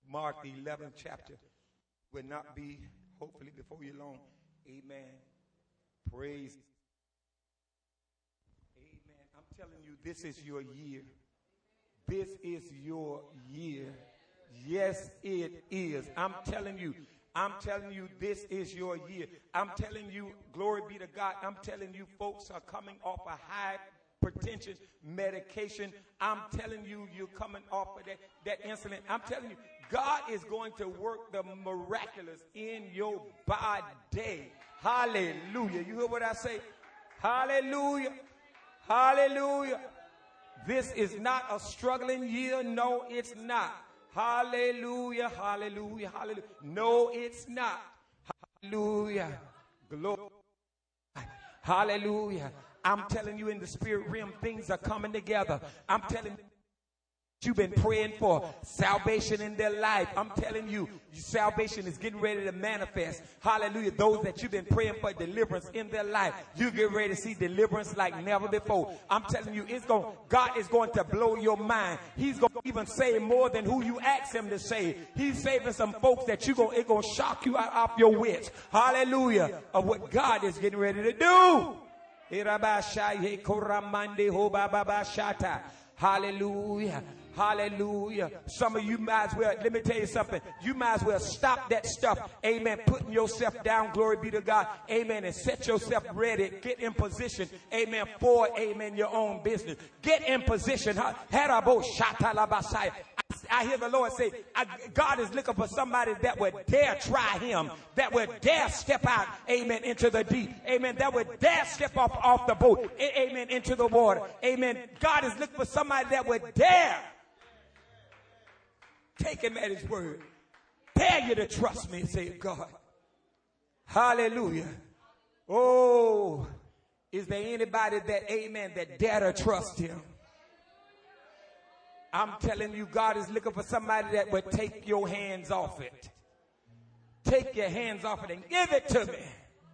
Mark, the 11th chapter, will not be, hopefully, before you long. Amen. Praise. Amen. I'm telling you, this is your year. This is your year. Yes, it is. I'm telling you, this is your year. I'm telling you, glory be to God. I'm telling you, folks are coming off a hypertension medication. I'm telling you, you're coming off of that insulin. I'm telling you, God is going to work the miraculous in your body. Hallelujah. You hear what I say? Hallelujah. Hallelujah. This is not a struggling year. No, it's not. Hallelujah. Hallelujah. Hallelujah. No, it's not. Hallelujah. Glory. Hallelujah. I'm telling you, in the spirit realm, things are coming together. I'm telling you, you've been praying for salvation in their life. I'm telling you, salvation is getting ready to manifest. Hallelujah. Those that you've been praying for deliverance in their life, you get ready to see deliverance like never before. I'm telling you, God is going to blow your mind. He's going to even say more than who you ask him to say. He's saving some folks that it's going to shock you out off your wits. Hallelujah. Of what God is getting ready to do. Hallelujah. Hallelujah. Some of you might as well, let me tell you something. You might as well stop that stuff. Amen. Putting yourself down. Glory be to God. Amen. And set yourself ready. Get in position. Amen. For, amen, your own business. Get in position. I hear the Lord say, God is looking for somebody that would dare try him, that would dare step out, amen, into the deep, amen, that would dare step off the boat, amen, into the water, amen. God is looking for somebody that would dare take him at his word, dare you to trust me, say God. Hallelujah. Oh, is there anybody that, amen, that dare to trust him? I'm telling you, God is looking for somebody that would take your hands off it. Take your hands off it and give it to me.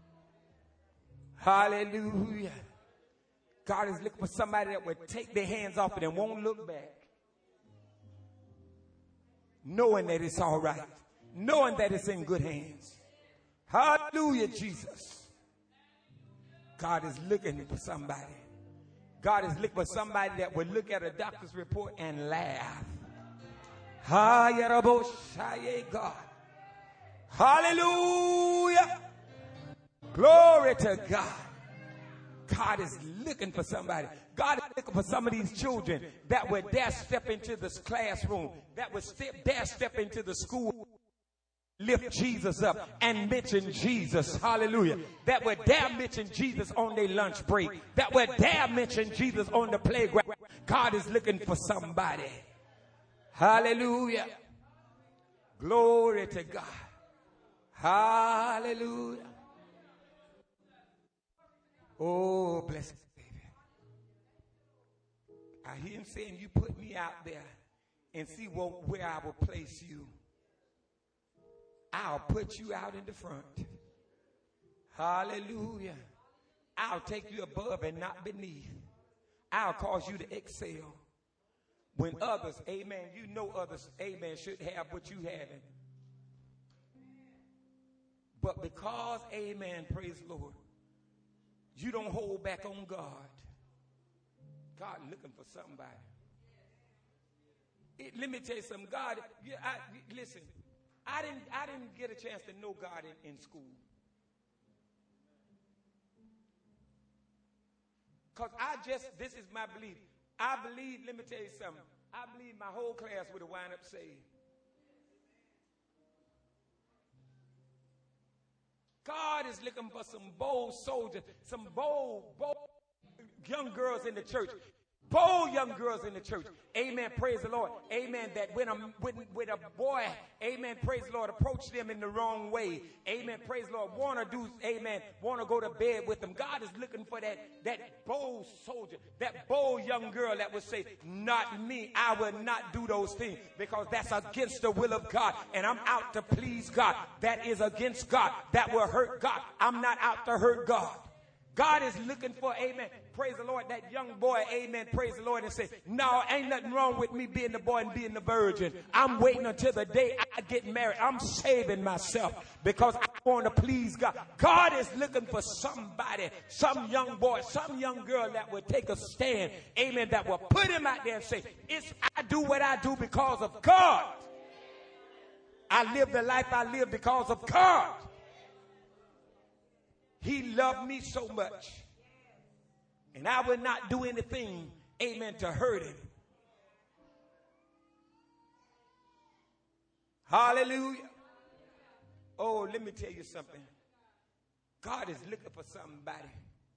Hallelujah. God is looking for somebody that would take their hands off it and won't look back. Knowing that it's all right. Knowing that it's in good hands. Hallelujah, Jesus. God is looking for somebody. God is looking for somebody that would look at a doctor's report and laugh. God. Hallelujah. Glory to God. God is looking for somebody. God is looking for some of these children that would dare step into this classroom, that would dare step into the school, lift Jesus up and mention Jesus. Hallelujah. That would dare mention Jesus on their lunch break. That would dare mention Jesus on the playground. God is looking for somebody. Hallelujah. Glory to God. Hallelujah. Oh, bless you, baby. I hear him saying, you put me out there and see where I will place you. I'll put you out in the front. Hallelujah. I'll take you above and not beneath. I'll cause you to excel. When others, amen, you know others, amen, should have what you have. But because, amen, praise the Lord, you don't hold back on God. God looking for somebody. Let me tell you something. God, listen. I didn't get a chance to know God in school. Because this is my belief. I believe, let me tell you something. I believe my whole class would have wound up saved. God is looking for some bold soldiers, some bold young girls in the church. Bold young girls in the church. Amen. Praise the Lord. Amen. That when a boy, amen, praise the Lord, approach them in the wrong way. Amen. Praise the Lord. Want to go to bed with them. God is looking for that bold soldier, that bold young girl that would say, not me. I will not do those things because that's against the will of God. And I'm out to please God. That is against God. That will hurt God. I'm not out to hurt God. God is looking for, amen, praise the Lord, that young boy, amen, praise the Lord, and say, no, ain't nothing wrong with me being the boy and being the virgin. I'm waiting until the day I get married. I'm saving myself because I want to please God. God is looking for somebody, some young boy, some young girl that will take a stand, amen, that will put him out there and say, I do what I do because of God. I live the life I live because of God. He loved me so much. And I would not do anything, amen, to hurt him. Hallelujah. Oh, let me tell you something. God is looking for somebody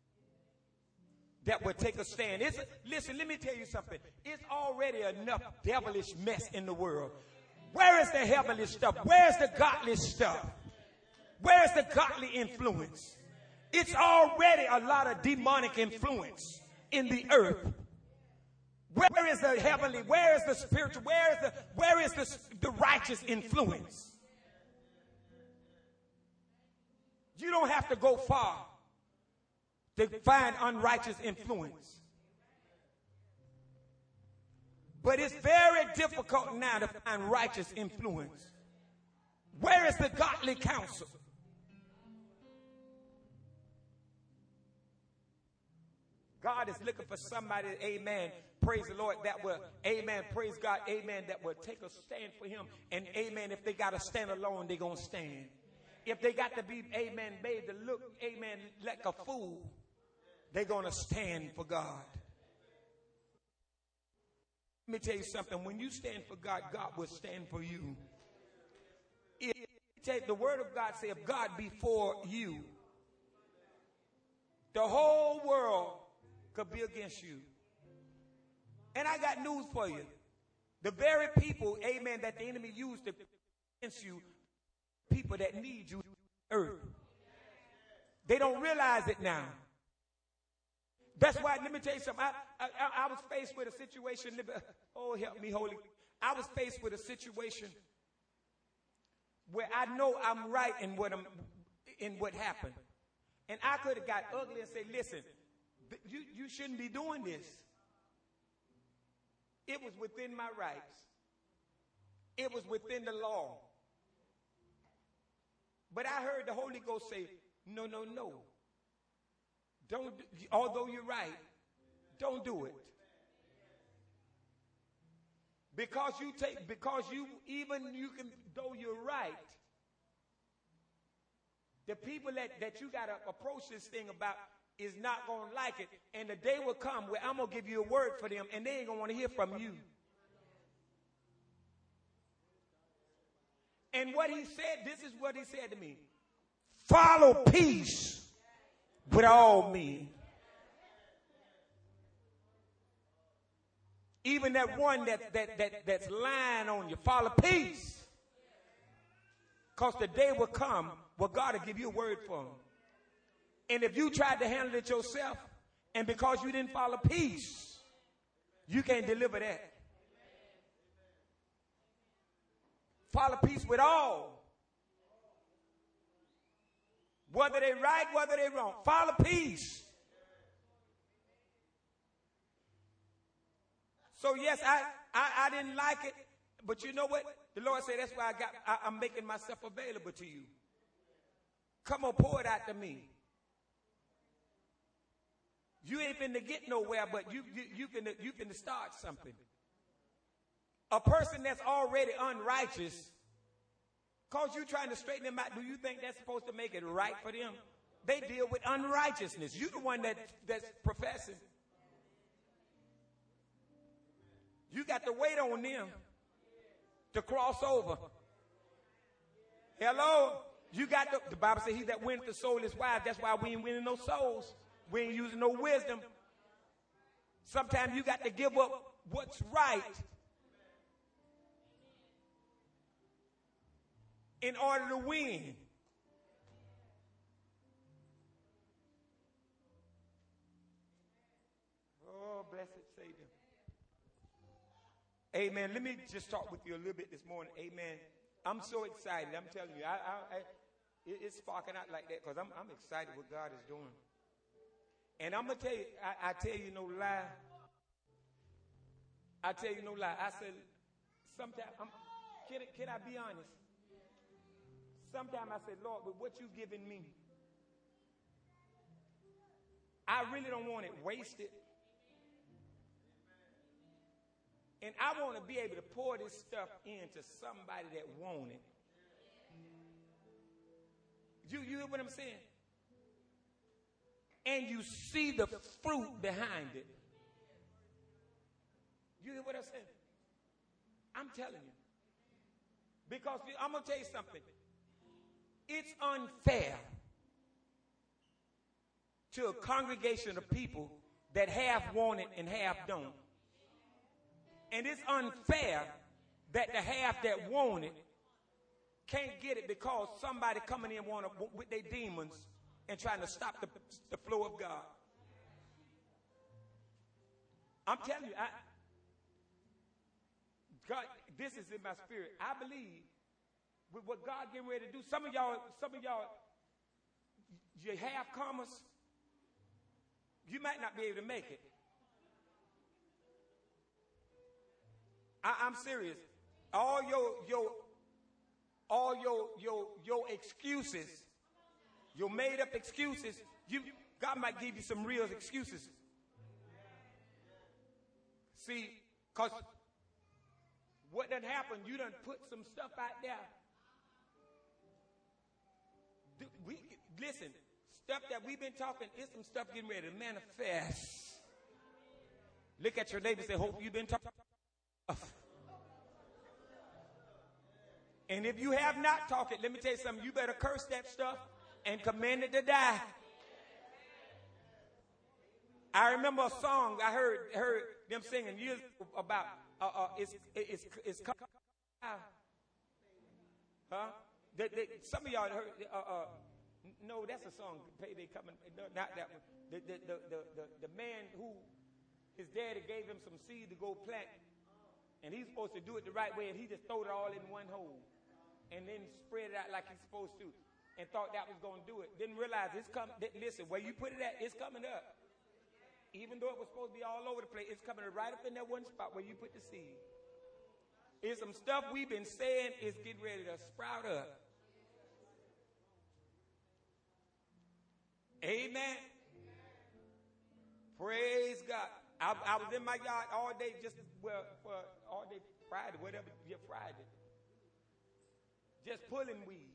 that would take a stand. Listen, let me tell you something. It's already enough devilish mess in the world. Where is the heavenly stuff? Where's the godly stuff? Where's the godly influence? It's already a lot of demonic influence in the earth. Where is the heavenly? Where is the spiritual? Where is the righteous influence? You don't have to go far to find unrighteous influence. But it's very difficult now to find righteous influence. Where is the godly counsel? God is looking for somebody, amen, praise the Lord, that will, amen, praise God, amen, that will take a stand for him. And amen, if they got to stand alone, they're going to stand. If they got to be, amen, made to look, amen, like a fool, they're going to stand for God. Let me tell you something. When you stand for God, God will stand for you. The word of God says, if God be for you, the whole world could be against you. And I got news for you. The very people, amen, that the enemy used to against you, people that need you on earth. They don't realize it now. That's why, let me tell you something. I was faced with a situation. Oh, help me, Holy. I was faced with a situation where I know I'm right in what happened. And I could have got ugly and said, listen, you shouldn't be doing this. It was within my rights. It was within the law. But I heard the Holy Ghost say, no, no, no. Don't, although you're right, don't do it. Because though you're right, the people that you got to approach this thing about is not going to like it. And the day will come where I'm going to give you a word for them and they ain't going to want to hear from you. And what he said, this is what he said to me. Follow peace with all men. Even that one that's lying on you, follow peace. Because the day will come where God will give you a word for them. And if you tried to handle it yourself, and because you didn't follow peace, you can't deliver that. Follow peace with all. Whether they right, whether they wrong. Follow peace. So yes, I didn't like it, but you know what? The Lord said that's why I'm making myself available to you. Come on, pour it out to me. You ain't finna get nowhere, but you finna start something. A person that's already unrighteous, cause you trying to straighten them out, do you think that's supposed to make it right for them? They deal with unrighteousness. You the one that's professing. You got to wait on them to cross over. Hello? You got the Bible says he that winneth the soul is wise. That's why we ain't winning no souls. We ain't using no wisdom. Sometimes you got to give up what's right in order to win. Oh, blessed Savior. Amen. Let me just talk with you a little bit this morning. Amen. I'm so excited. I'm telling you, it's sparking out like that because I'm excited what God is doing. And I'm going to tell you, I tell you no lie. I tell you no lie. I said, sometimes, can I be honest? Sometimes I said, Lord, with what you've given me, I really don't want it wasted. And I want to be able to pour this stuff into somebody that want it. You hear what I'm saying? And you see the fruit behind it. You hear what I'm saying? I'm telling you. Because I'm going to tell you something. It's unfair to a congregation of people that half want it and half don't. And it's unfair that the half that want it can't get it because somebody coming in with their demons and trying to stop the flow of God. I'm telling you, God, this is in my spirit. I believe with what God getting ready to do. Some of y'all, you half comers, you might not be able to make it. I'm serious. All your excuses, your made up excuses, God might give you some real excuses. See, because what done happened, you done put some stuff out there. Listen, stuff that we've been talking, it's some stuff getting ready to manifest. Look at your neighbor and say, hope you've been talking. And if you have not talked it, let me tell you something. You better curse that stuff and command it to die. I remember a song I heard them singing years about it's huh? Some of y'all heard. No, that's a song. Payday coming. No, not that one. The man who his daddy gave him some seed to go plant, and he's supposed to do it the right way, and he just threw it all in one hole, and then spread it out like he's supposed to, and thought that was going to do it. Didn't realize it's coming. Listen, where you put it at, it's coming up. Even though it was supposed to be all over the place, it's coming right up in that one spot where you put the seed. It's some stuff we've been saying is getting ready to sprout up. Amen. Praise God. I was in my yard all day, for all day Friday, whatever, Friday. Just pulling weeds.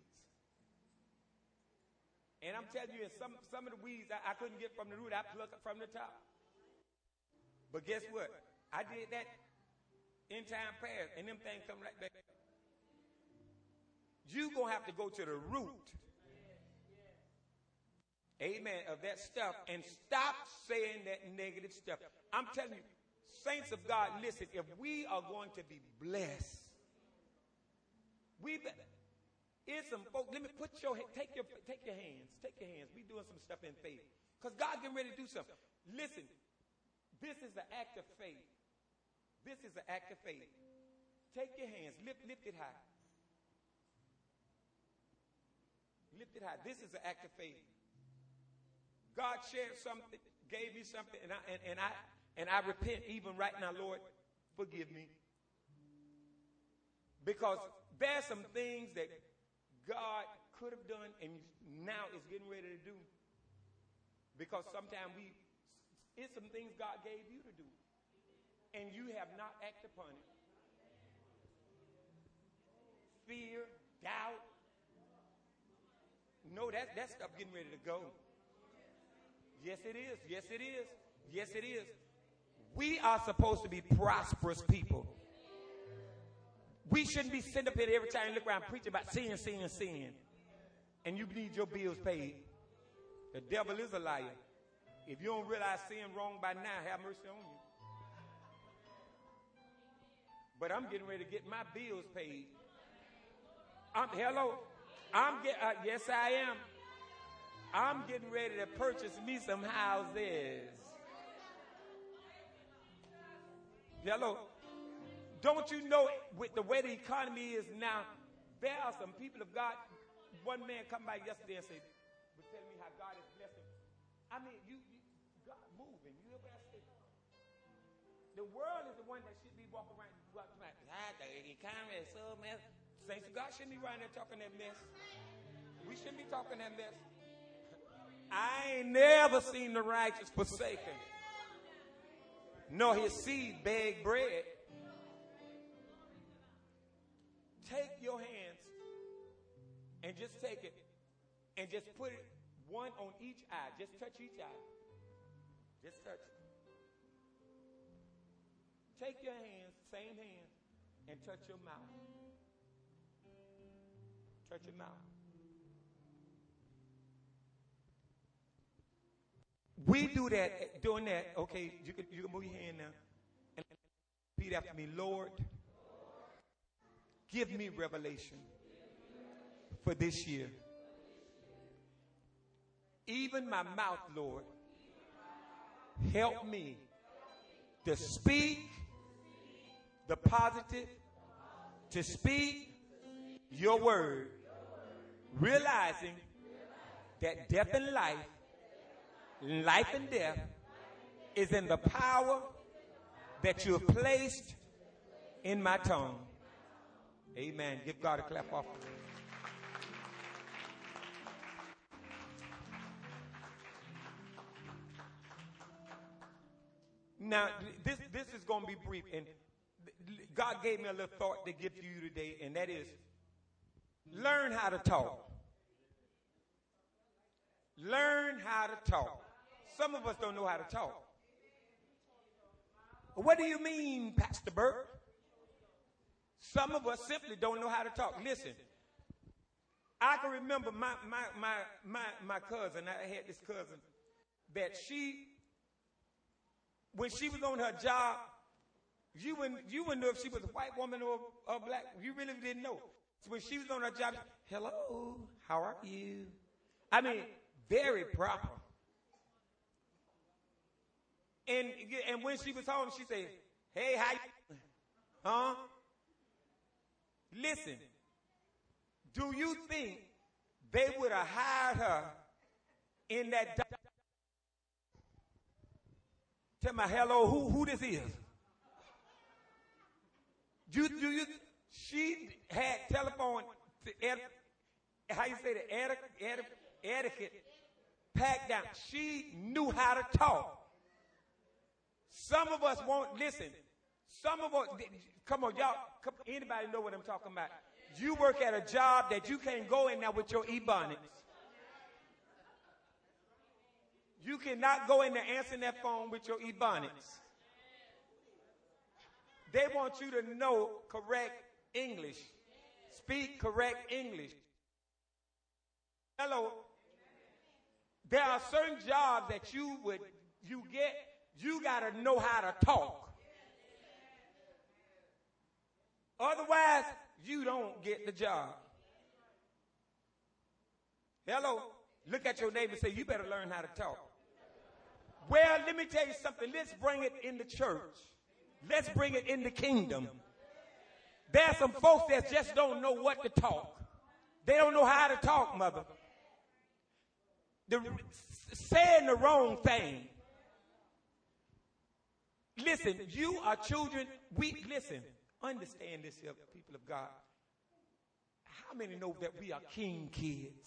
And I'm telling you, some of the weeds I couldn't get from the root, I plucked from the top. But guess what? I did that in time past, and them things come right back. You're going to have to go to the root, amen, of that stuff and stop saying that negative stuff. I'm telling you, saints of God, listen, if we are going to be blessed, here's some folks, let me take your hands. We doing some stuff in faith. Because God getting ready to do something. Listen, this is an act of faith. This is an act of faith. Take your hands, lift it high. Lift it high. This is an act of faith. God shared something, gave me something, and I repent even right now, Lord, forgive me. Because there's some things that God could have done and now is getting ready to do. Because sometimes it's some things God gave you to do, and you have not acted upon it. Fear, doubt. No, that stuff getting ready to go. Yes, it is. Yes, it is. Yes, it is. We are supposed to be prosperous people. We shouldn't be sitting up here every time you look around preaching about sin. And you need your bills paid. The devil is a liar. If you don't realize sin wrong by now, have mercy on you. But I'm getting ready to get my bills paid. Yes, I am. I'm getting ready to purchase me some houses. Hello. Don't you know, with the way the economy is now, there are some people of God. One man come by yesterday and said, "Tell me how God is blessing." I mean, The world is the one that should be walking around. The economy is so mess. Saints of God shouldn't be around there talking that mess. We shouldn't be talking that mess. I ain't never seen the righteous forsaken, nor his seed beg bread. Take your hands and just take it and just put it one on each eye. Just touch each eye. Just touch it. Take your hands, same hand, and touch your mouth. Touch your mouth. We do that, doing that, okay, you can move your hand now. And repeat after me. Lord, give me revelation for this year. Even my mouth, Lord, help me to speak the positive, to speak your word, realizing that death and life and death is in the power that you have placed in my tongue. Amen. Give God a clap off. Now, this is going to be brief, and God gave me a little thought to give to you today, and that is, learn how to talk. Learn how to talk. Some of us don't know how to talk. What do you mean, Pastor Burke? Some of us simply don't know how to talk. Listen, I can remember my cousin. I had this cousin that when she was on her job, you wouldn't know if she was a white woman or black. You really didn't know. So when she was on her job, hello, how are you? I mean, very proper. And when she was home, she said, hey, how you? Huh? Listen, do you think they would have hired her in that job? Tell me, hello, who this is? She had telephone, how you say the etiquette packed down. She knew how to talk. Some of us won't listen. Some of us, come on, y'all, anybody know what I'm talking about? You work at a job that you can't go in there with your Ebonics. You cannot go in there answering that phone with your Ebonics. They want you to know correct English. Speak correct English. Hello. There are certain jobs that you got to know how to talk. Otherwise, you don't get the job. Hello. Look at your neighbor and say, you better learn how to talk. Well, let me tell you something. Let's bring it in the church. Let's bring it in the kingdom. There are some folks that just don't know what to talk. They don't know how to talk, mother. Saying the wrong thing. Listen, you are children. Listen, understand this here, people of God. How many know that we are king kids?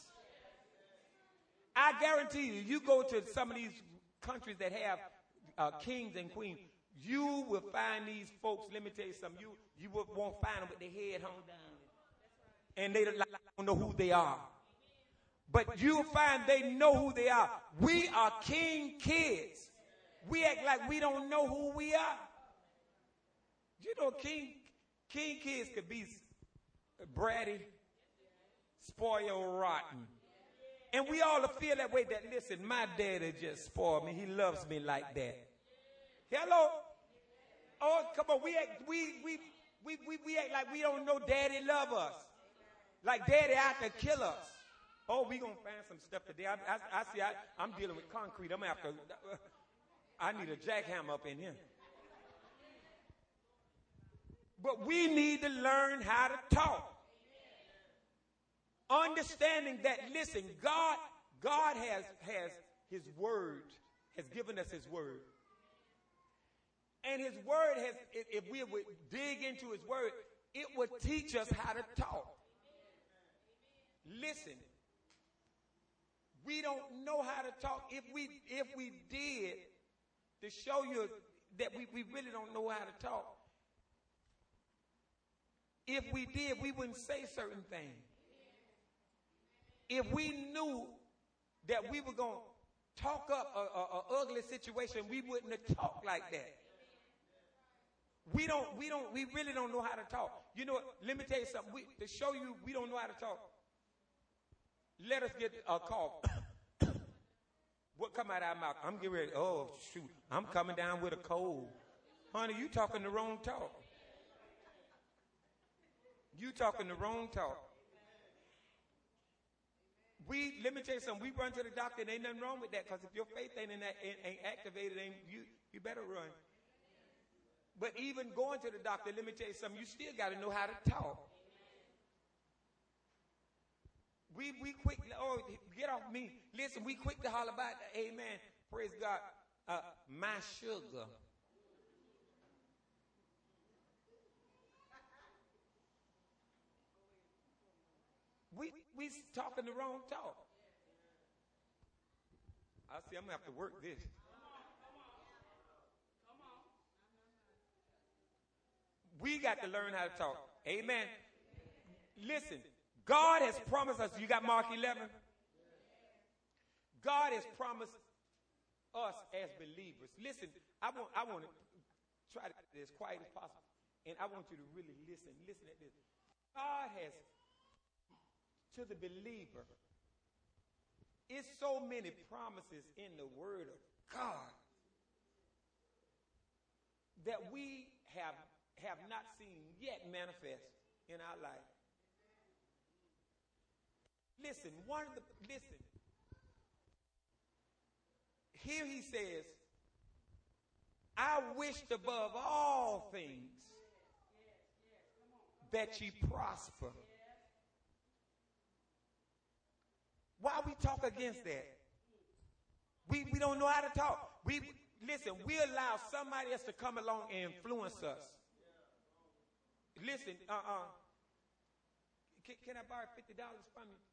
I guarantee you go to some of these countries that have kings and queens, you will find these folks, let me tell you something, you won't find them with their head hung down. And they don't know who they are. But you'll find they know who they are. We are king kids. We act like we don't know who we are. You know, king kids could be bratty, spoiled, rotten. And we all feel that way, that, listen, my daddy just spoiled me. He loves me like that. Hello? Oh, come on. We act like we don't know daddy love us. Like daddy out to kill us. Oh, we going to find some stuff today. I see, I'm dealing with concrete. I'm after, I need a jackhammer up in here. But we need to learn how to talk. Understanding that, listen, God has his word, has given us his word. And his word has, if we would dig into his word, it would teach us how to talk. Listen, we don't know how to talk. If we did, to show you that we really don't know how to talk. If we did, we wouldn't say certain things. If we knew that we were going to talk up an ugly situation, we wouldn't have talked like that. We really don't know how to talk. You know what? Let me tell you something. To show you we don't know how to talk, let us get a call. What come out of our mouth? I'm getting ready. Oh, shoot. I'm coming down with a cold. Honey, you talking the wrong talk. You talking the wrong talk. Let me tell you something. We run to the doctor and ain't nothing wrong with that, because if your faith ain't activated, you better run. But even going to the doctor, let me tell you something. You still got to know how to talk. We quick, oh, get off me. Listen, we quick to holler about, amen, praise God, my sugar. We talking the wrong talk. I see, I'm going to have to work this. We got to learn how to talk. Amen. Listen, God has promised us. You got Mark 11? God has promised us as believers. Listen, I want to try to be as quiet as possible. And I want you to really listen. Listen at this. God has, to the believer, it's so many promises in the Word of God that we have not seen yet manifest in our life. Listen, here he says, I wished above all things that ye prosper. Why we talk against that? We don't know how to talk. Listen, we allow somebody else to come along and influence us. Listen, can I borrow $50 from you?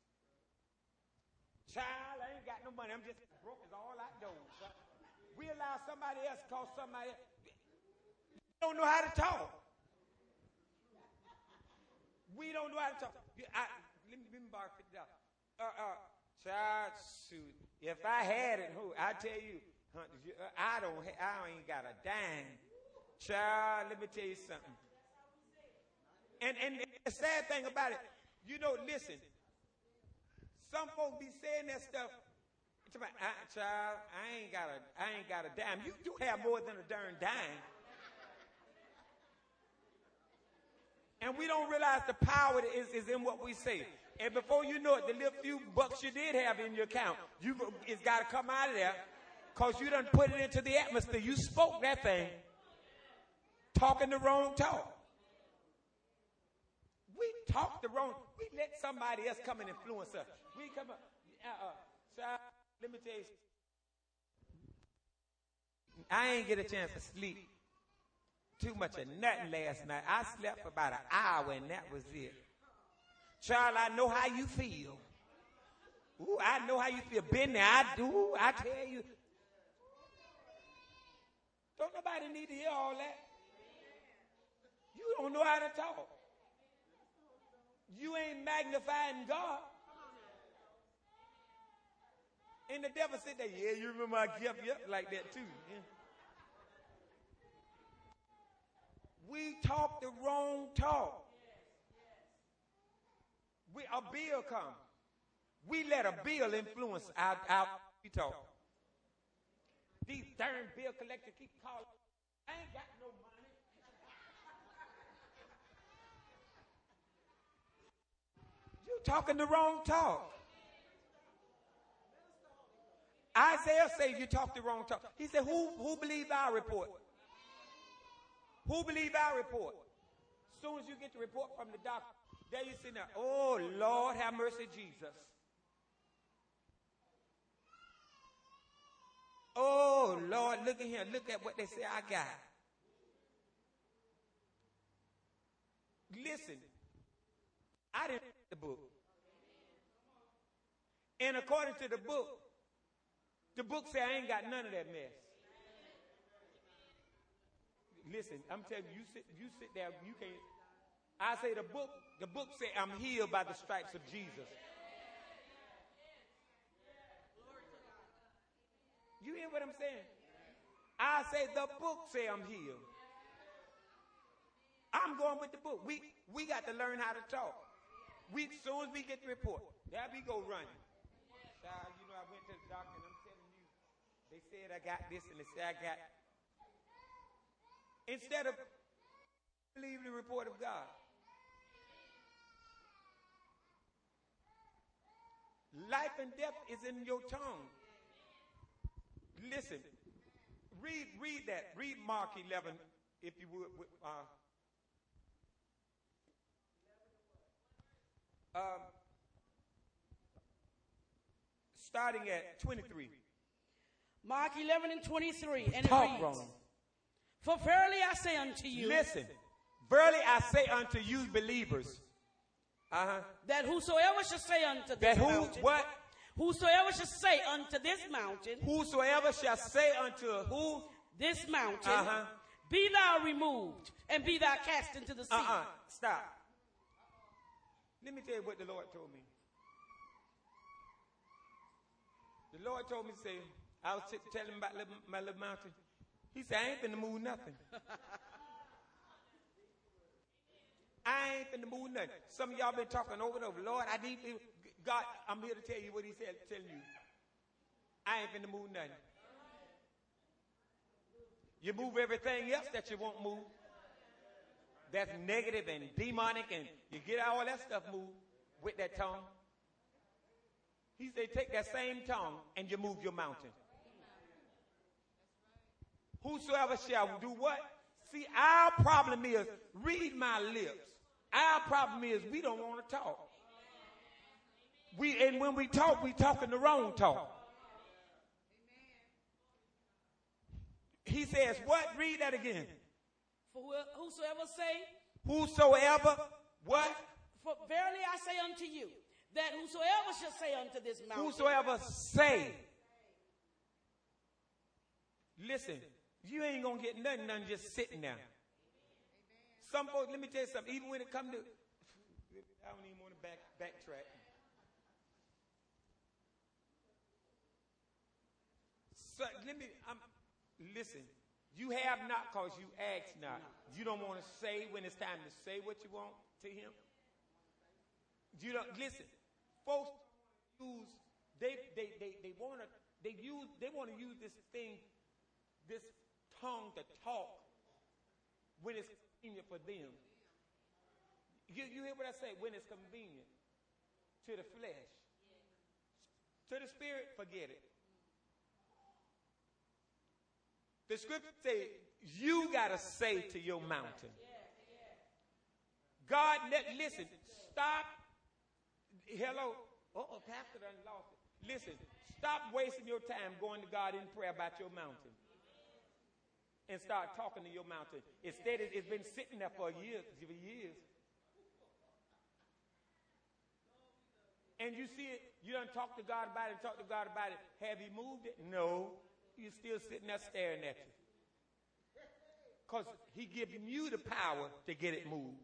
Child, I ain't got no money. I'm just broke as all I know. We allow somebody else to call somebody else. We don't know how to talk. We don't know how to talk. Let me borrow $50. Child, shoot. If I had it, I tell you, I ain't got a dime. Child, let me tell you something. And the sad thing about it, listen, some folks be saying that stuff. Child, I ain't got a dime. You have more than a darn dime. And we don't realize the power that is in what we say. And before you know it, the little few bucks you did have in your account, it's got to come out of there, because you done put it into the atmosphere. You spoke that thing, talking the wrong talk. We talk the wrong. We let somebody else come and influence us. We come up. Child, let me tell you. I ain't get a chance to sleep too much of nothing last night. I slept for about an hour, and that was it. Child, I know how you feel. Ooh, I know how you feel. Been there, I do. I tell you. Don't nobody need to hear all that. You don't know how to talk. You ain't magnifying God. And the devil said that, yeah, you remember I kept you up like that too. Yeah. We talk the wrong talk. A bill come. We let a bill influence our we talk. These darn bill collectors keep calling. I ain't got no money. You talking the wrong talk. Isaiah says you talk the wrong talk. He said, who believed our report? Who believed our report? As soon as you get the report from the doctor, there you sit there. Oh, Lord, have mercy, Jesus. Oh, Oh, Lord, look at here. Look at what they say I got. Listen, I didn't read the book. And according to the book says I ain't got none of that mess. Listen, I'm telling you, you sit there, you can't. I say the book says I'm healed by the stripes of Jesus. You hear what I'm saying? I say the book say I'm healed. I'm going with the book. We got to learn how to talk. As soon as we get the report, there we go running. Child, you know, I went to the doctor and I'm telling you, they said I got this and they said I got. Instead of believing the report of God. Life and death is in your tongue. Listen, read that. Read Mark 11, if you would. Starting at 23. Mark 11 and 23. And Talk, it reads, Roman. For verily I say unto you. Listen, verily I say unto you believers. That whosoever shall say unto That this who, mountain. what? Whosoever shall say unto this mountain. Whosoever shall say unto who? This mountain. Be thou removed and be thou cast into the sea. Stop. Let me tell you what the Lord told me. The Lord told me to say, I was telling him about my little mountain. He said, I ain't finna move nothing. I ain't finna move nothing. Some of y'all been talking over and over. Lord, I need to, God, I'm here to tell you what he said, telling you. I ain't finna move nothing. You move everything else that you won't move. That's negative and demonic, and you get all that stuff moved with that tongue. He said, take that same tongue and you move your mountain. Whosoever shall do what? See, our problem is, read my lips. Our problem is we don't want to talk. And when we talking the wrong talk. He says, what? Read that again. For whosoever say. Whosoever, what? For verily I say unto you, that whosoever shall say unto this mountain. Whosoever say. Listen, you ain't going to get nothing just sitting there. Some folks, let me tell you something, even when it comes to, I don't even want to backtrack. So listen, you have not because you ask not. You don't want to say when it's time to say what you want to him. You don't, listen, folks use, they want to use this thing, this tongue to talk when it's convenient for them. You hear what I say? When it's convenient to the flesh. To the spirit, forget it. The scripture says you got to say to your mountain. God, listen, stop. Hello. Pastor done lost it. Listen, stop wasting your time going to God in prayer about your mountain. And start talking to your mountain. Instead, it's been sitting there for years. And you see it, you done talk to God about it, Have he moved it? No. You're still sitting there staring at you. Because he giving you the power to get it moved.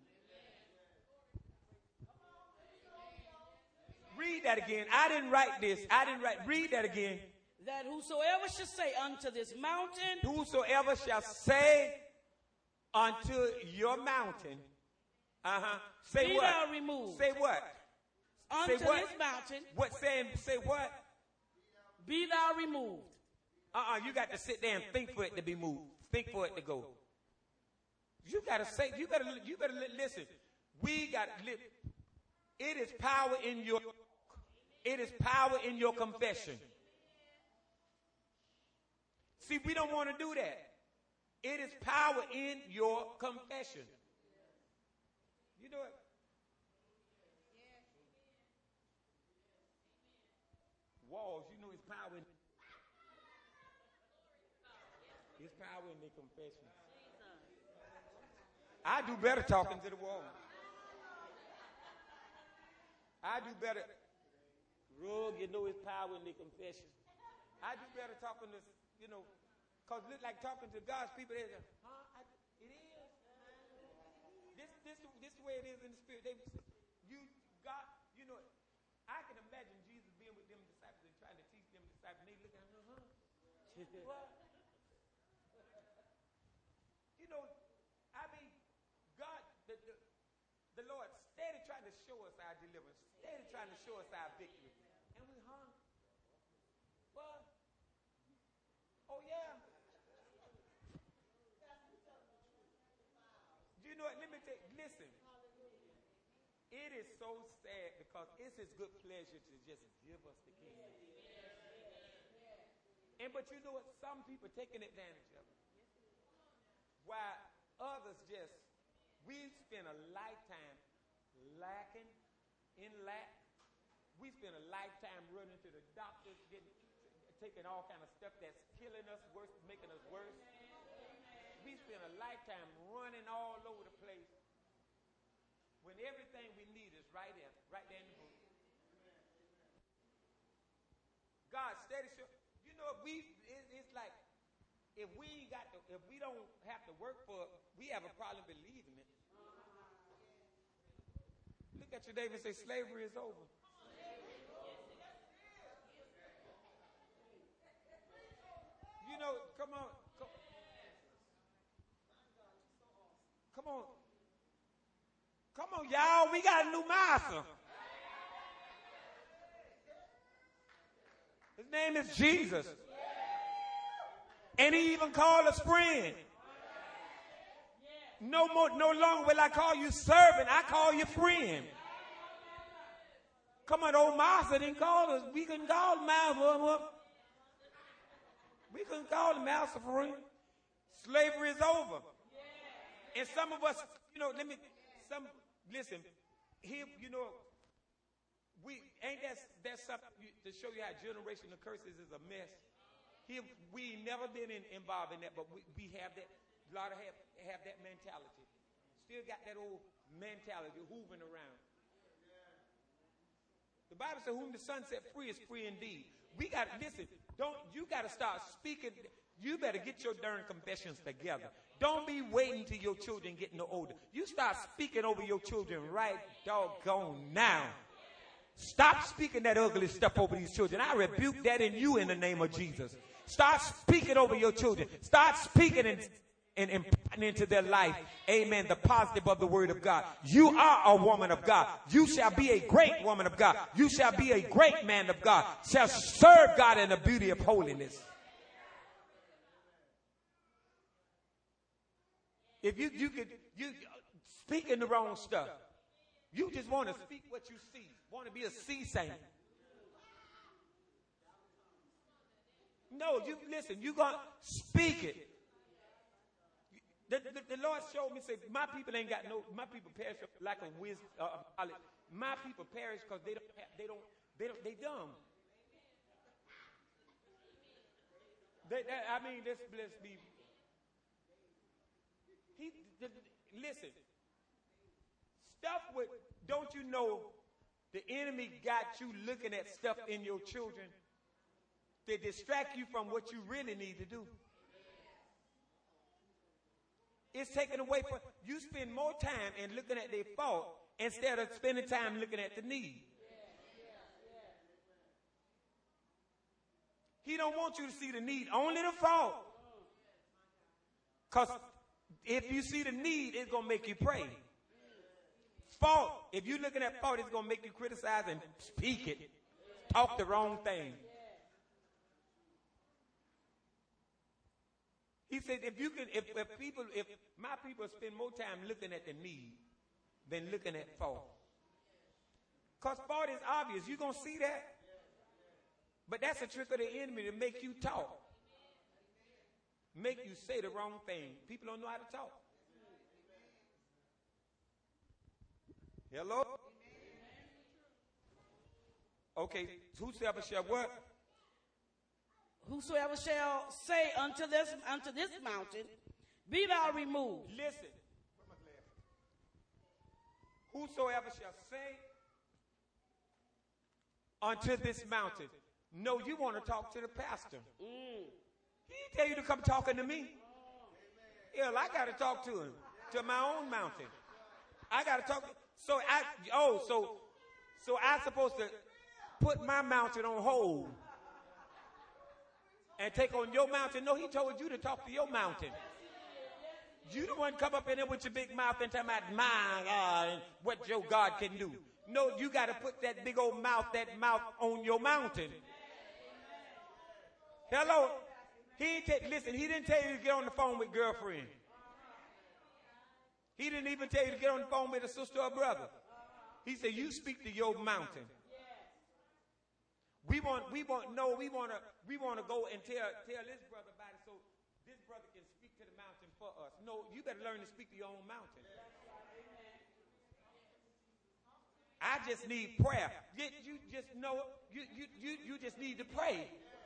Read that again. I didn't write this. Read that again. That whosoever shall say unto this mountain. Whosoever shall say unto your mountain. Say be what? Thou removed. Say what? Unto say what? this mountain. What saying? Say what? Be thou removed. You got to sit there and think for it to be moved. Think for it to go. You got to say, you better listen. We got to live. It is power in your, it is power in your confession. See, we don't want to do that. It is power in your confession. You know it. Walls, you know it's power in. There's power in their confession. I do better talking to the wall. I do better. Rug, you know his power in their confession. I do better talking to, because look like talking to God's people. They say, it is. This the way it is in the spirit. God, I can imagine Jesus being with them disciples and trying to teach them disciples. And they look at him, what? God, the Lord steady trying to show us our deliverance, steady trying to show us our victory. And we hung. What? Oh, yeah. You know what? Let me tell you, listen. It is so sad because it's his good pleasure to just give us the kingdom. But you know what? Some people taking advantage of it. While others we spend a lifetime lacking in lack. We spend a lifetime running to the doctors, taking all kind of stuff that's killing us, worse, making us worse. We spend a lifetime running all over the place when everything we need is right there in the book. God steady show. It's like if we don't have to work for it, we have a problem believing it. Look at your neighbor and say, slavery is over. Come on. Come on, y'all. We got a new master. His name is Jesus. And he even called us friend. No longer will I call you servant. I call you friend. Come on, old master didn't call us. We couldn't call him master. We couldn't call him master friend. Slavery is over. And some of us, listen, here, that's something to show you how generational curses is a mess. Here, we never been involved in that, but we have that. A lot of have that mentality. Still got that old mentality hoovering around. The Bible says, "Whom the Son set free is free indeed." We got listen. You got to start speaking. You better get your darn confessions together. Don't be waiting till your children get no older. You start speaking over your children right doggone now. Stop speaking that ugly stuff over these children. I rebuke that in you in the name of Jesus. Start speaking over your children. Start speaking and imparting into their life, amen, the positive of the word of God. You are a woman of God. You shall be a great woman of God. You shall be a great man of God. Shall serve God in the beauty of holiness. If you speaking the wrong stuff, you just want to speak what you see. Want to be a sea saint. No, listen, you're going to speak it. The Lord showed me, say, my people perish for lack of wisdom. My people perish because they dumb. Let's be. Listen, stuff with, don't you know the enemy got you looking at stuff in your children to distract you from what you really need to do. It's taken away from you. Spend more time in looking at their fault instead of spending time looking at the need. He don't want you to see the need, only the fault. Because if you see the need, it's going to make you pray. Fault, if you're looking at fault, it's going to make you criticize and speak it. Talk the wrong thing. He said, if my people spend more time looking at the need than looking at fault. Because fault is obvious. You're going to see that. But that's a trick of the enemy to make you talk. Make you say the wrong thing. People don't know how to talk. Hello? Okay, whosoever shall what? Whosoever shall say unto this mountain, be thou removed. Listen. Whosoever shall say unto this mountain. No, you want to talk to the pastor. He didn't tell you to come talking to me. Hell, I got to talk to him, to my own mountain. I got to talk. So I'm supposed to put my mountain on hold and take on your mountain? No, he told you to talk to your mountain. You the one come up in there with your big mouth and talk about my God and what your God can do. No, you got to put that big old mouth, on your mountain. Hello? Listen, he didn't tell you to get on the phone with girlfriend. He didn't even tell you to get on the phone with a sister or brother. He said, you speak to your mountain. We want to go and tell this brother about it so this brother can speak to the mountain for us. No, you better learn to speak to your own mountain. I just need prayer. You just know, you just need to pray.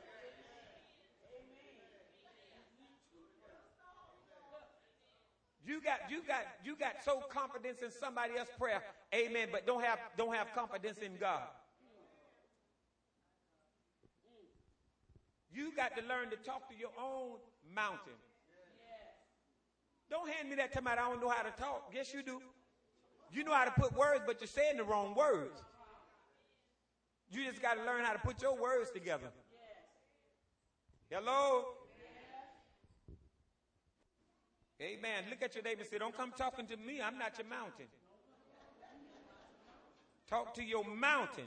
You got so confidence in somebody else's prayer, amen, but don't have confidence in God. You got to learn to talk to your own mountain. Don't hand me that time I don't know how to talk. Yes, you do. You know how to put words, but you're saying the wrong words. You just got to learn how to put your words together. Hello? Amen. Look at your neighbor and say, don't come talking to me. I'm not your mountain. Talk to your mountain.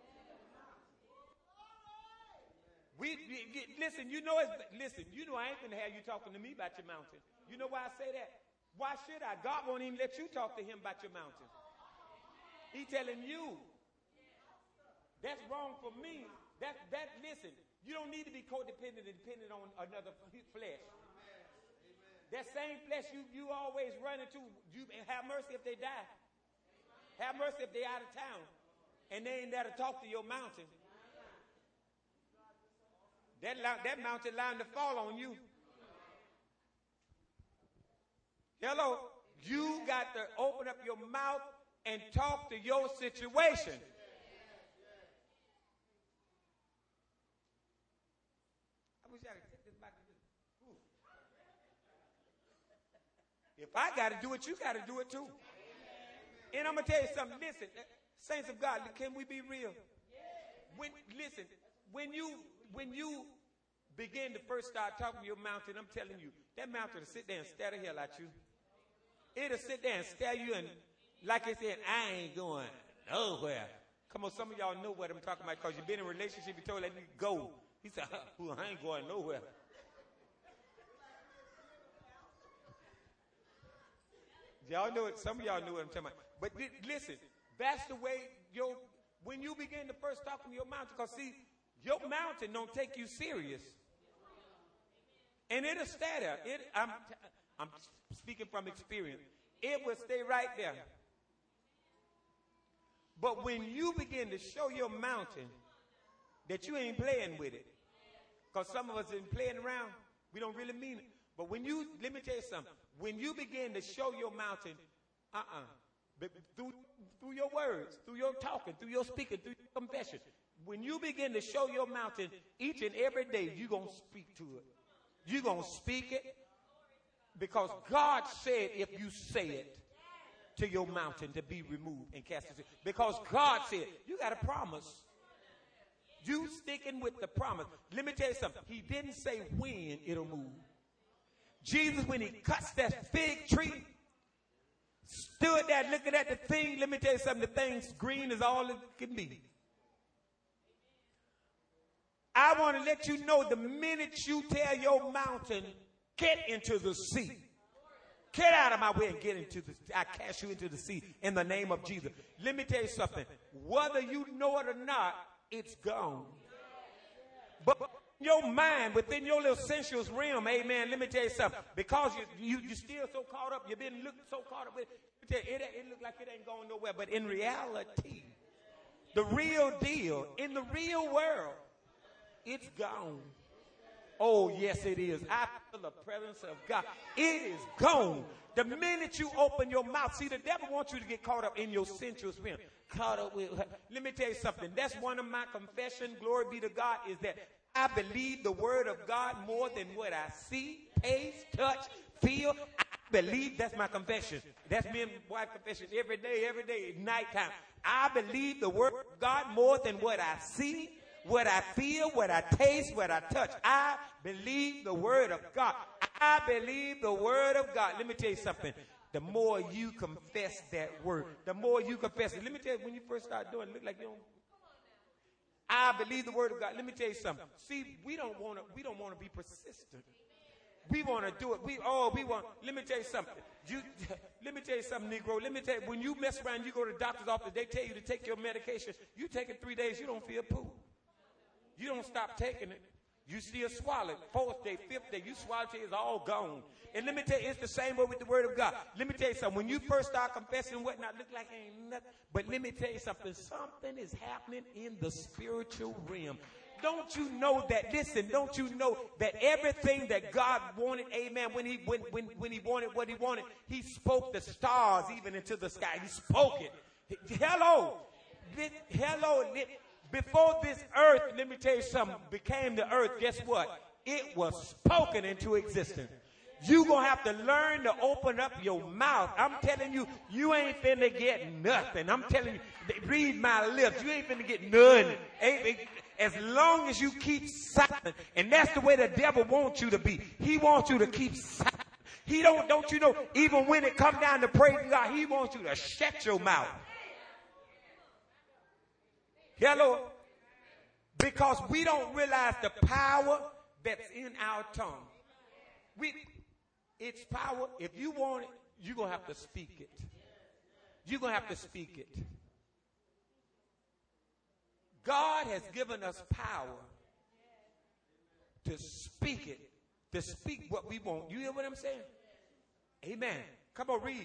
Listen, you know I ain't going to have you talking to me about your mountain. You know why I say that? Why should I? God won't even let you talk to him about your mountain. He's telling you. That's wrong for me. Listen, you don't need to be codependent and dependent on another flesh. That same flesh you always run into, you have mercy if they die. Have mercy if they're out of town and they ain't there to talk to your mountain. That mountain line to fall on you. Hello? You got to open up your mouth and talk to your situation. I wish I could take this back to this. If I got to do it, you got to do it too. And I'm going to tell you something. Listen, saints of God, can we be real? When you begin to first start talking to your mountain, I'm telling you, that mountain will sit there and stare the hell at you. It'll sit there and stare you and, like I said, I ain't going nowhere. Come on, some of y'all know what I'm talking about because you've been in a relationship, you told that nigga go. He said, I ain't going nowhere. Y'all know it. Some of y'all know what I'm talking about. But listen, that's the way when you begin to first talk to your mountain, because see, your mountain don't take you serious. And it'll stay there. I'm speaking from experience. It will stay right there. But when you begin to show your mountain that you ain't playing with it, because some of us ain't playing around, we don't really mean it. But let me tell you something. When you begin to show your mountain, through your words, through your talking, through your speaking, through your confession, when you begin to show your mountain each and every day, you're going to speak to it. You're going to speak it because God said if you say it to your mountain to be removed and cast it. Because God said, you got a promise. You sticking with the promise. Let me tell you something. He didn't say when it'll move. Jesus, when he cuts that fig tree, stood there looking at the thing. Let me tell you something. The thing's green as all it can be. I want to let you know the minute you tell your mountain, get into the sea. Get out of my way and get into the sea. I cast you into the sea in the name of Jesus. Let me tell you something. Whether you know it or not, it's gone. But your mind, within your little sensuous realm, amen, let me tell you something. Because you're still so caught up, you've been looking so caught up with it, it looks like it ain't going nowhere. But in reality, the real deal, in the real world, it's gone. Oh, yes, it is. I feel the presence of God. It is gone. The minute you open your mouth, see, the devil wants you to get caught up in your sensual realm. Caught up with, let me tell you something. That's one of my confessions, glory be to God, is that I believe the word of God more than what I see, taste, touch, feel. I believe, that's my confession. That's me and my wife confession every day, nighttime. I believe the word of God more than what I see, what I feel, what I taste, what I touch. I believe the word of God. I believe the word of God. Let me tell you something. The more you confess that word, the more you confess it. Let me tell you, when you first start doing it, look like you don't. I believe the word of God. Let me tell you something. See, we don't want to be persistent. We want to do it. Let me tell you something. Let me tell you something, Negro. Let me tell you, when you mess around, you go to the doctor's office, they tell you to take your medication. You take it 3 days, you don't feel poo. You don't stop taking it. You still swallow it. 4th day, 5th day, you swallow it, it's all gone. And let me tell you, it's the same way with the word of God. Let me tell you something. When you first start confessing and whatnot, look like ain't nothing. But let me tell you something. Something is happening in the spiritual realm. Don't you know that, listen, don't you know that everything that God wanted, amen, when he wanted what he wanted, he spoke the stars even into the sky. He spoke it. Hello. Before this earth, let me tell you something, became the earth, guess what? It was spoken into existence. You're going to have to learn to open up your mouth. I'm telling you, you ain't finna get nothing. I'm telling you, read my lips. You ain't finna get nothing. As long as you keep silent. And that's the way the devil wants you to be. He wants you to keep silent. He don't you know, even when it comes down to praising God, he wants you to shut your mouth. Hello? Because we don't realize the power that's in our tongue. It's power. If you want it, you're going to have to speak it. You're going to have to speak it. God has given us power to speak it, to speak what we want. You hear what I'm saying? Amen. Come on, read.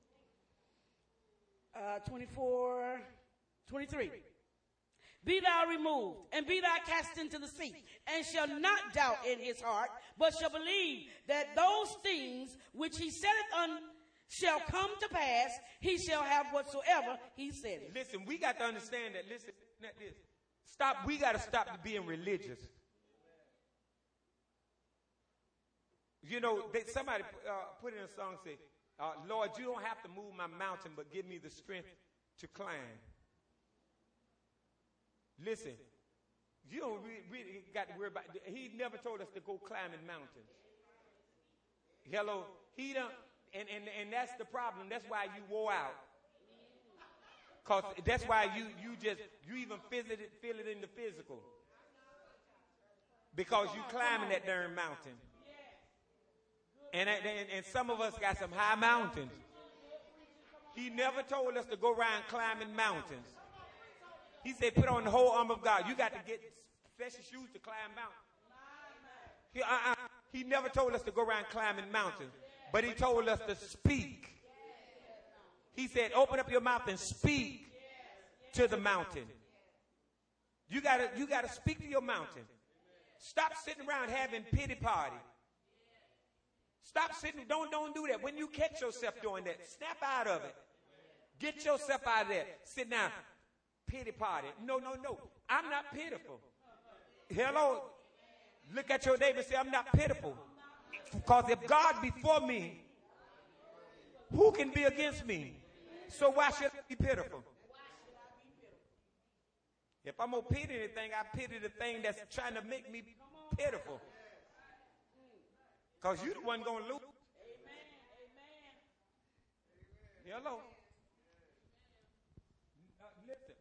23. Be thou removed, and be thou cast into the sea, and shall not doubt in his heart, but shall believe that those things which he saith shall come to pass. He shall have whatsoever he said. Listen, we got to understand that. Listen, not this. We got to stop being religious. You know, somebody put in a song, say, Lord, you don't have to move my mountain, but give me the strength to climb. Listen, you don't really got to worry about it. He never told us to go climbing mountains. Hello? He don't, and that's the problem. That's why you wore out. Because that's why you even feel it in the physical. Because you climbing that darn mountain. And some of us got some high mountains. He never told us to go around climbing mountains. He said, put on the whole armor of God. You got to get special shoes to climb mountains. He never told us to go around climbing mountains. But he told us to speak. He said, open up your mouth and speak to the mountain. You got to speak to your mountain. Stop sitting around having pity party. Stop sitting. Don't do that. When you catch yourself doing that, snap out of it. Get yourself out of there. Sit down. Pity party. No. I'm not pitiful. Hello. Look at your neighbor and say, I'm not pitiful. Because if God be for me, who can be against me? So why should I be pitiful? If I'm going to pity anything, I pity the thing that's trying to make me pitiful. Because you're the one going to lose. Hello. Listen.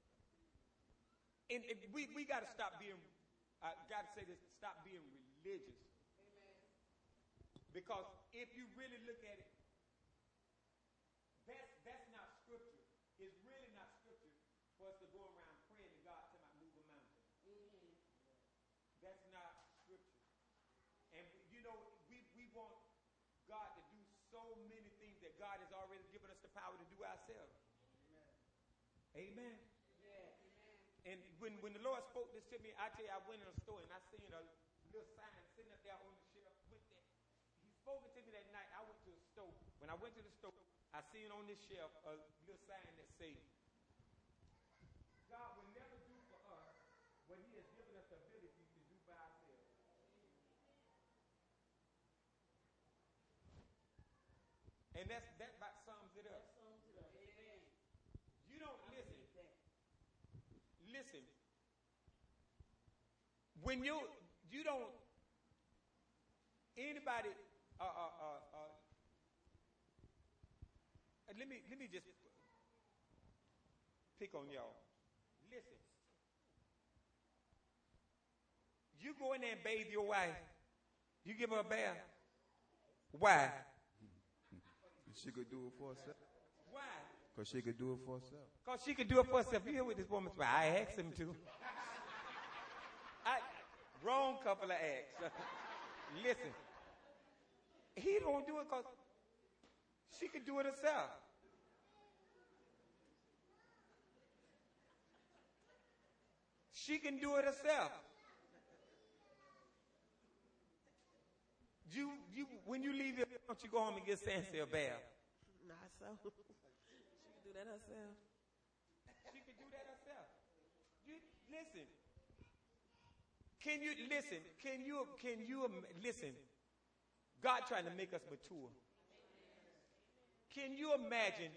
And we got to stop being, I got to say this, stop being religious. Because if you really look at it, that's not scripture. It's really not scripture for us to go around praying to God to move a mountain. That's not scripture. And you know, we want God to do so many things that God has already given us the power to do ourselves. Amen. And when the Lord spoke this to me, I tell you, I went in a store and I seen a little sign sitting up there on the shelf with that. He spoke it to me that night. I went to the store. When I went to the store, I seen on this shelf a little sign that said, God will never do for us what he has given us the ability to do by ourselves. And that about sums it up. You don't listen. When you don't anybody let me just pick on y'all. Listen. You go in there and bathe your wife. You give her a bath. Why? She could do it for herself. Why? Because she could do it for herself. Because she could do it for herself. You hear what this woman's about? I asked him to. Wrong couple of acts. Listen. He don't do it because she could do it herself. She can do it herself. When you leave here, don't you go home and get Sancy a bath? Not so. She can do that herself. She can do that herself. Listen. Can you listen? Can you listen? God trying to make us mature. Can you imagine?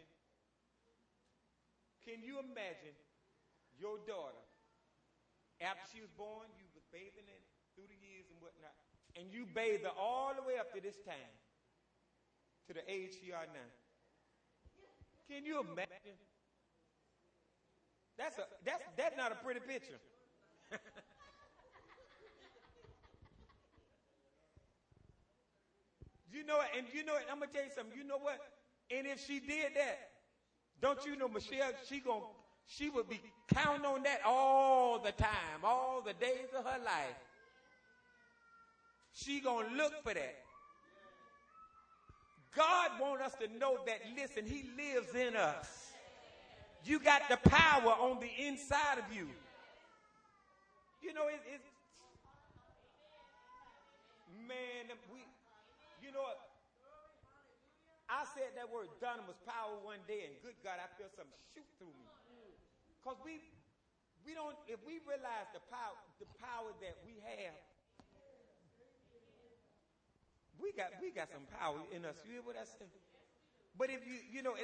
Can you imagine your daughter after she was born? You was bathing her through the years and whatnot, and you bathed her all the way up to this time, to the age she are now. Can you imagine? That's not a pretty picture. You know it, and you know it. I'm gonna tell you something. You know what? And if she did that, don't you know, Michelle? She would be counting on that all the time, all the days of her life. She gonna look for that. God wants us to know that. Listen, He lives in us. You got the power on the inside of you. You know, man, you know what? I said that word dunamis power one day, and good God, I feel something shoot through me. Because we don't, if we realize the power that we have, we got some power in us. You hear what I said? But if you know,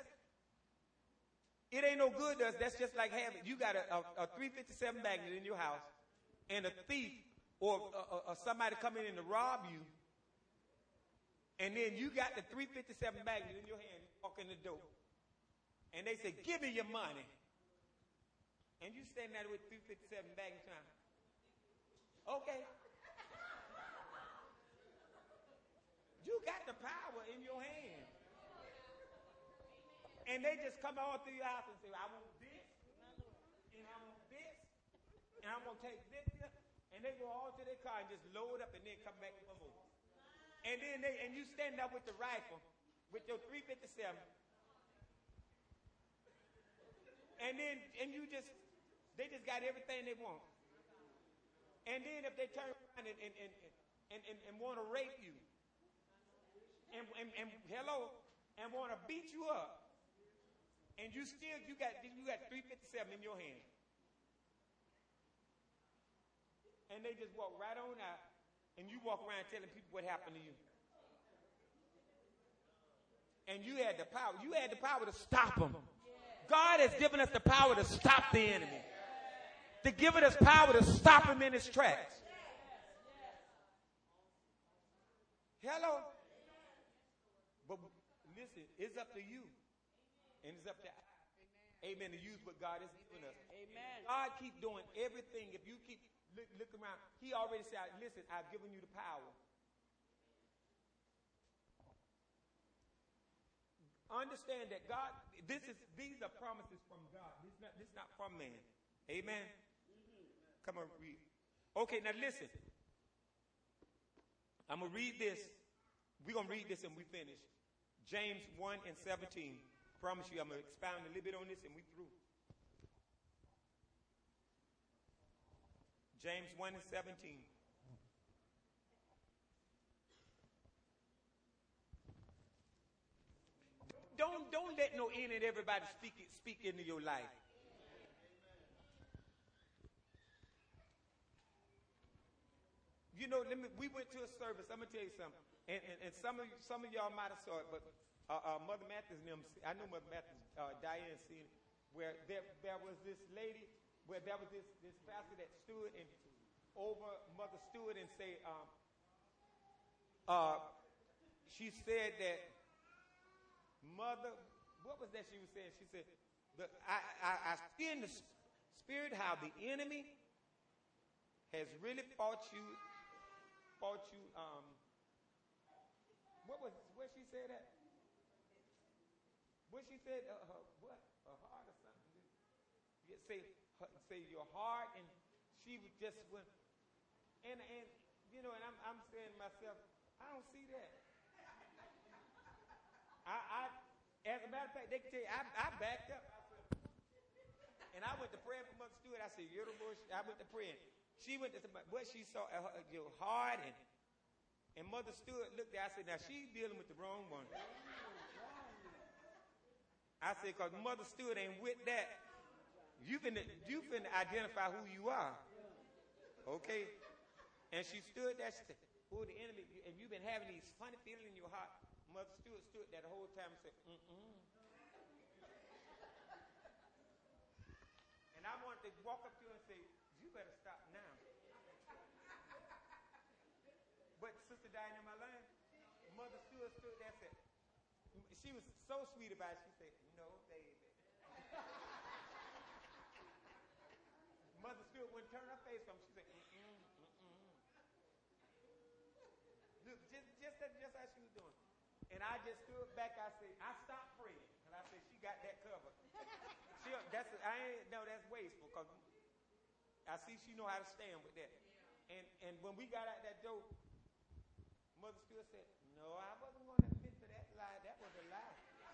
it ain't no good to us. That's just like having, you got a 357 magnet in your house, and a thief or somebody come in to rob you, and then you got the 357 magnet in your hand, you walk in the door, and they say, give me your money. And you stand there with 357 magnet trying, okay. You got the power in your hand. And they just come all through your house and say, I want this, and I want this, and I'm going to take this here. And they go all to their car and just load up and then come back with more. And then you stand up with the rifle, with your 357. And they just got everything they want. And then if they turn around and want to rape you, and want to beat you up, and you got 357 in your hand, and they just walk right on out, and you walk around telling people what happened to you, and you had the power. You had the power to stop them. God has given us the power to stop the enemy, to give us power to stop him in his tracks. Hello. But listen, it's up to you. And it's up to amen, to use what God has given us. Amen. God keep doing everything. If you keep looking around, He already said, listen, I've given you the power. Understand that God, these are promises from God. This is not from man. Amen. Come on, read. Okay, now listen. I'm going to read this. We're going to read this and we finish. James 1:17. Promise you I'm going to expound a little bit on this and we through. James 1:17. let no in and everybody speak into your life. You know, we went to a service. I'm gonna tell you something, and some of y'all might have saw it, but Mother Matthews and them, I know Mother Matthews, Diane seen it, where there was this lady, where there was this pastor that stood and over Mother Stewart and say, she said that Mother, what was that she was saying? She said, I see in the spirit how the enemy has really fought you. What she said that? What she said, what? Her heart or something? Say your heart, and she would just went, and you know, and I'm saying to myself, I don't see that. As a matter of fact, they can tell you, I backed up. And I went to praying for Mother Stewart. I said, you're the bush. I went to praying. She went to what she saw your heart, and Mother Stewart looked at. I said, now she's dealing with the wrong one. I said, because Mother Stewart ain't with that. You finna identify who you are, okay? And she stood there. She said, "Oh, the enemy!" And you've been having these funny feelings in your heart. Mother Stewart stood there the whole time and said, And I wanted to walk up to her and say, you better stop now. But Sister Diane in my line, Mother Stewart stood there and said, she was so sweet about it. She said, no, baby. Mother Stewart wouldn't turn her face from him. She said, Look, just how she was doing. And I just stood back. I said, I stopped praying. And I said, she got that covered. That's wasteful, because I see she know how to stand with that. And when we got out that door, Mother Stewart said, no, I wasn't going to admit to that lie. That was a lie.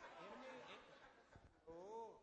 No.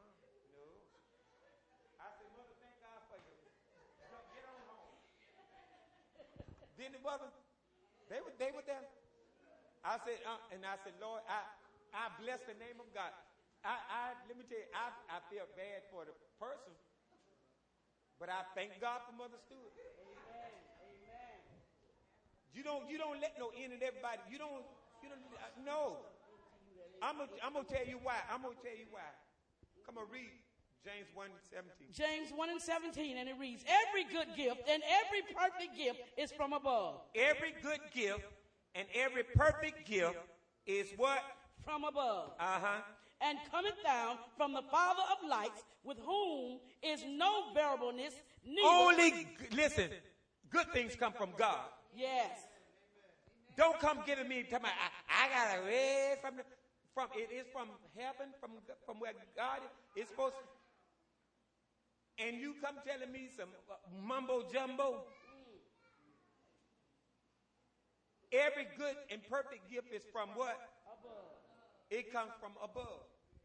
I said, Mother, thank God for you. Get on home. Then the mother, they were there. I said, Lord, I bless the name of God. Let me tell you, I feel bad for the person, but I thank God for Mother Stewart. Amen. You don't let no in and everybody. You don't. No. I'm gonna tell you why. Come on, read James 1:17. James 1:17, and it reads, every good gift and every perfect gift is from above. Every good gift and every perfect gift is what? From above. Uh-huh. And cometh down from the Father of lights, with whom is no variableness, Listen, good things come from God. Yes. Don't come giving me, tell me, I got a raise from it is from heaven, from where God is supposed to. And you come telling me some mumbo jumbo. Every good and perfect gift is from what? Above. It comes from above.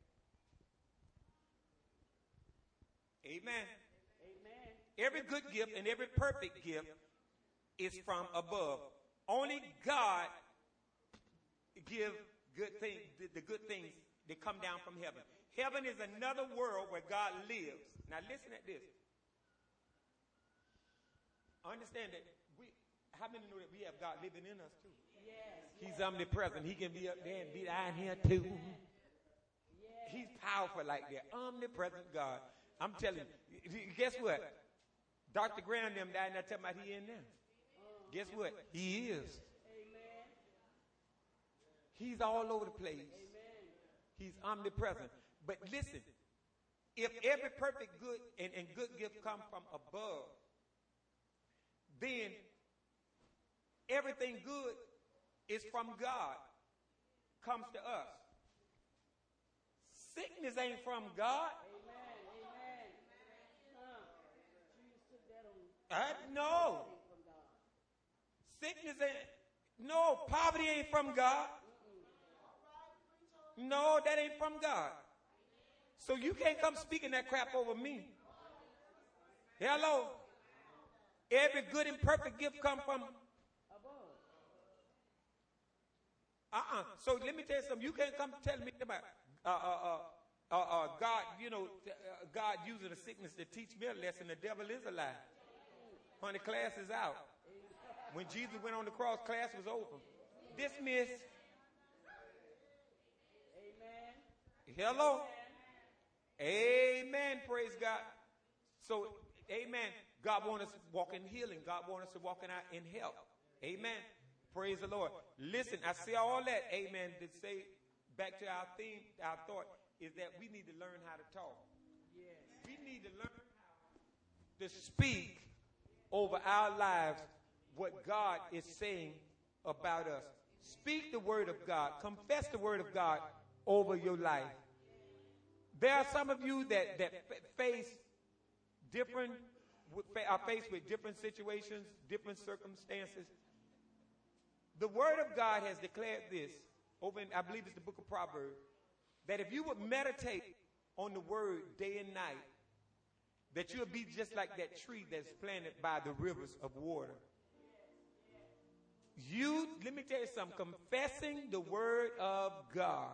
Amen. Amen. Every good gift and every perfect gift is from above. Only God give good things, the good things that come down from heaven. Heaven is another world where God lives. Now listen at this. Understand that how many know that we have God living in us too? Yes. He's omnipresent. He can be up there and be down here too. Yes. He's powerful like that. Omnipresent God. I'm telling you. Guess what? Dr. Graham them down there talking about he in there. Guess what? He is. Amen. He's all over the place. Amen. He's omnipresent. But listen, if every perfect good and good gift come from above, then everything good is from God, comes to us. Sickness ain't from God. Amen. Jesus took that on. No. Sickness ain't, no, poverty ain't from God. No, that ain't from God. So you can't come speaking that crap over me. Hello. Every good and perfect gift come from So let me tell you something. You can't come tell me about God, God using a sickness to teach me a lesson. The devil is a lie. Honey, class is out. When Jesus went on the cross, class was over. Dismissed. Amen. Hello. Amen. Praise God. So, amen. God wants us to walk in healing. God wants us to walk in health. Amen. Praise the Lord. Listen, I say all that, amen, to say back to our theme, our thought, is that we need to learn how to talk. Yes. We need to learn how to speak over our lives what God is saying about us. Speak the word of God. Confess the word of God over your life. There are some of you that are faced with different situations, different circumstances. The word of God has declared this over in, I believe it's the book of Proverbs, that if you would meditate on the word day and night, that you'll be just like that tree that's planted by the rivers of water. Let me tell you something, confessing the word of God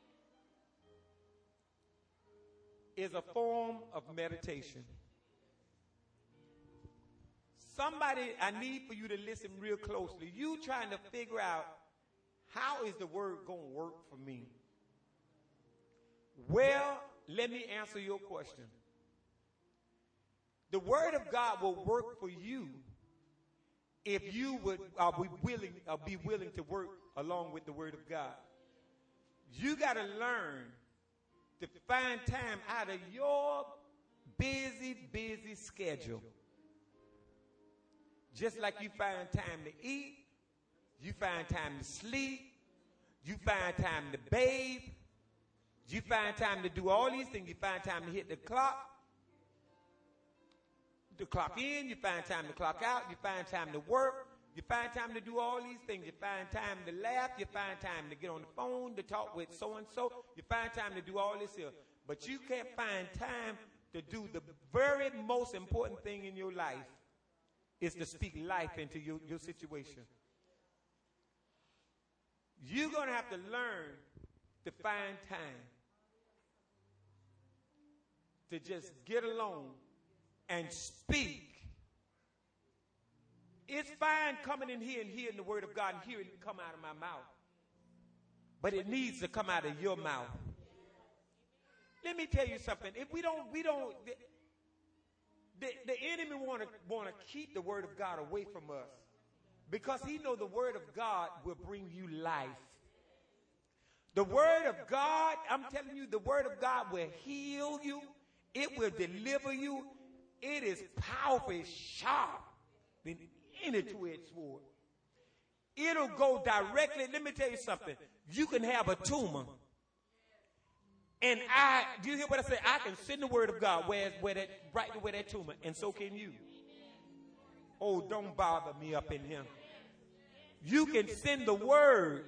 is a form of meditation. Somebody, I need for you to listen real closely. You trying to figure out, how is the word going to work for me? Well, let me answer your question. The word of God will work for you if you would be willing to work along with the word of God. You got to learn to find time out of your busy schedule. Just like you find time to eat, you find time to sleep, you find time to bathe, you find time to do all these things. You find time to hit the clock in, you find time to clock out, you find time to work, you find time to do all these things. You find time to laugh, you find time to get on the phone, to talk with so-and-so, you find time to do all this here. But you can't find time to do the very most important thing in your life, is to speak life into your situation. You're going to have to learn to find time to just get alone and speak. It's fine coming in here and hearing the word of God and hearing it come out of my mouth. But it needs to come out of your mouth. Let me tell you something. If we don't, the enemy want to keep the word of God away from us, because he know the word of God will bring you life. The word of God, I'm telling you, the word of God will heal you. It will deliver you. It is powerful, it's sharp than any two-edged sword. It'll go directly. Let me tell you something. You can have a tumor. And do you hear what I say? I can send the word of God right where that tumor, and so can you. Oh, don't bother me up in here. You can send the word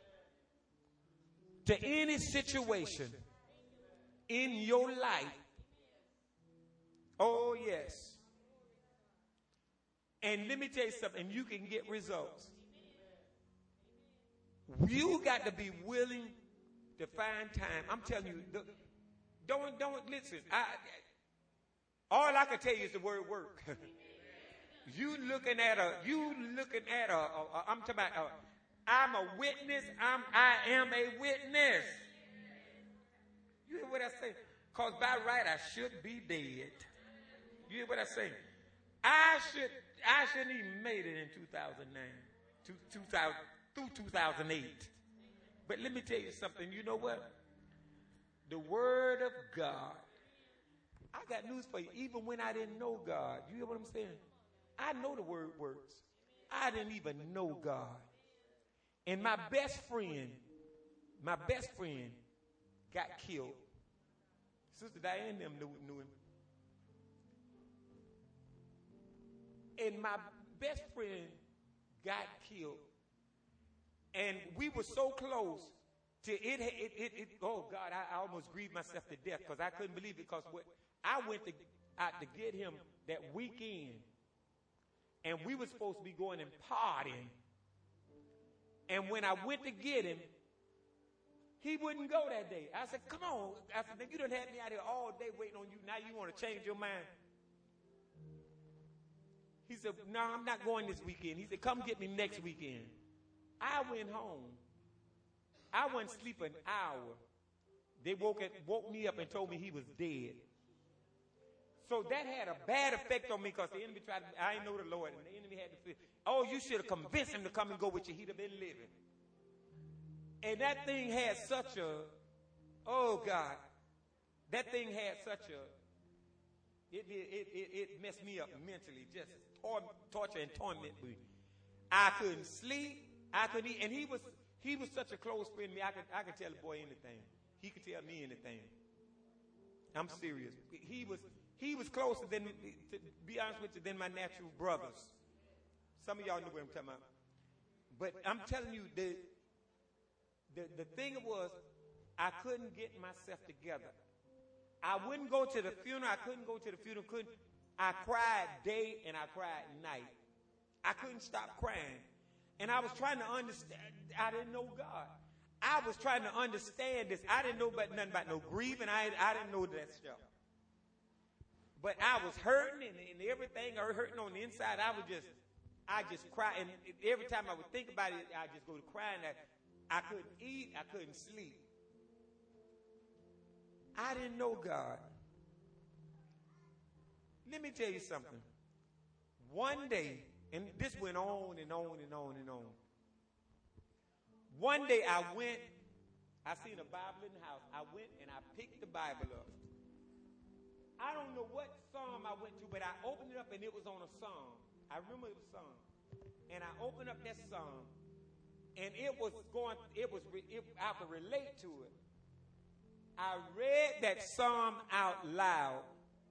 to any situation in your life. Oh, yes. And let me tell you something, you can get results. You got to be willing to find time. I'm telling you, don't listen. All I can tell you is the word work. You looking at I'm talking about, I'm a witness. I am a witness. You hear what I say? Because by right, I should be dead. You hear what I say? I shouldn't even made it in 2009, through 2008. But let me tell you something. You know what? The word of God. I got news for you. Even when I didn't know God, you hear what I'm saying? I know the word works. I didn't even know God. And my best friend got killed. Sister Diane and them knew him. And my best friend got killed. And we were so close to it. Oh God, I almost grieved myself to death because I couldn't believe it. Because I went out to get him that weekend, and we were supposed to be going and partying. And when I went to get him, He wouldn't go that day. I said, come on. I said, you done had me out here all day waiting on you. Now you want to change your mind? He said, no, I'm not going this weekend. He said, come get me next weekend. I went home. I wasn't sleeping an hour. They woke me up and told me he was dead. So that had a bad effect on me because the enemy tried to, I didn't know the Lord, and the enemy had to feel, oh, you should have convinced him to come and go with you. He'd have been living. And that thing had such a, oh God, that thing had such a, it messed me up mentally, just torture and torment me. I couldn't sleep, I couldn't eat, and he was such a close friend to me. I could tell the boy anything. He could tell me anything. I'm serious. He was closer than, to be honest with you, than my natural brothers. Some of y'all know what I'm talking about. But I'm telling you, the thing was, I couldn't get myself together. I wouldn't go to the funeral. I couldn't go to the funeral. I cried day and I cried night. I couldn't stop crying. And I was trying to understand. I didn't know God. I was trying to understand this. I didn't know nothing about no grieving. I didn't know that stuff. But I was hurting and everything, hurting on the inside. I just cry. And every time I would think about it, I just go to crying. I couldn't eat. I couldn't sleep. I didn't know God. Let me tell you something. One day, and this went on and on and on and on. One day I seen a Bible in the house. I went and I picked the Bible up. I don't know what psalm I went to, but I opened it up and it was on a psalm. I remember it was a psalm. And I opened up that psalm and I could relate to it. I read that psalm out loud.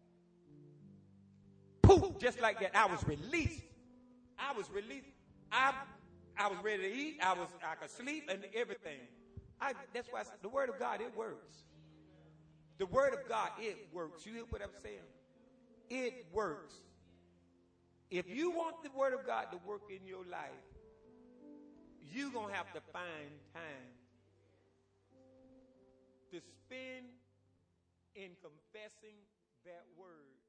Poof, just like that. I was released. I was ready to eat. I could sleep and everything. That's why the word of God, it works. The word of God, it works. You hear what I'm saying? It works. If you want the word of God to work in your life, you're going to have to find time to spend in confessing that word.